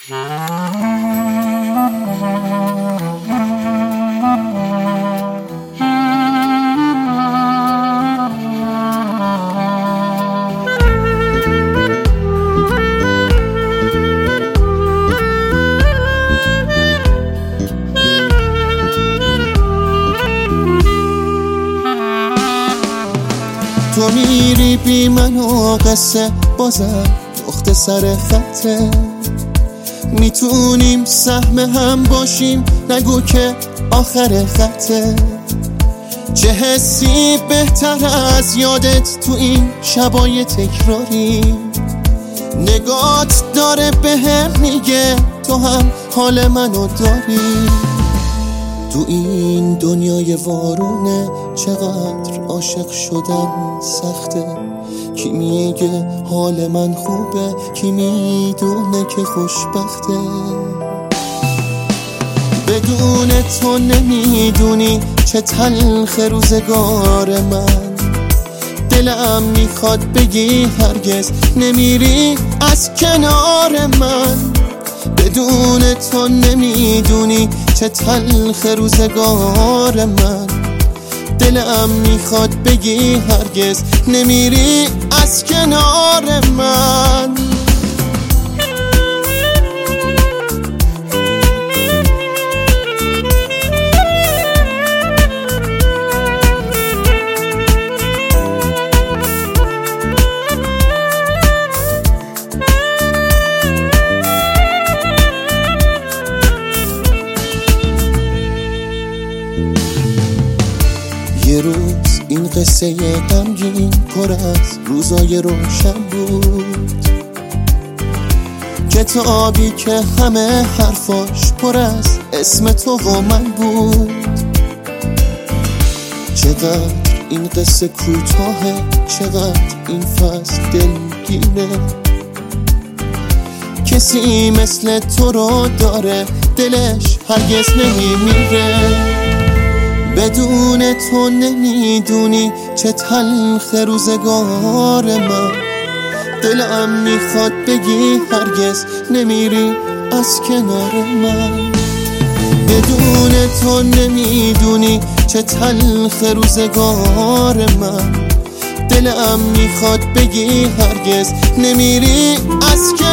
تو میری بی من و قصه بازم دخت سر خطه، میتونیم سهم هم باشیم نگو که آخر خطه. چه حسی بهتر از یادت تو این شبای تکراری، نگات داره بهم میگه تو هم حال منو داری. تو این دنیای وارونه چقدر عاشق شدن سخته، کی میگه حال من خوبه کی میدونه که خوشبخته. بدون تو نمیدونی چه تلخ روزگار من، دلم میخواد بگی هرگز نمیری از کنار من. بدون تو نمیدونی چه تلخ روزگار من، دلم میخواد بگی هرگز نمیری از کنار من. یه روز این قصه غمگین پر از روزای روشن بود، کتابی که همه حرفاش پر از اسم تو و من بود. چقدر این قصه کوتاهه چقدر این فصل دلگیره، کسی مثل تو رو داره دلش هرگز نمیمیره. بدون تو نمیدونی چه تلخ روزگار من، دلم میخواد بگی هرگز نمیری از کنار من. بدون تو نمیدونی چه تلخ روزگار من، دلم میخواد بگی هرگز نمیری از کنار من.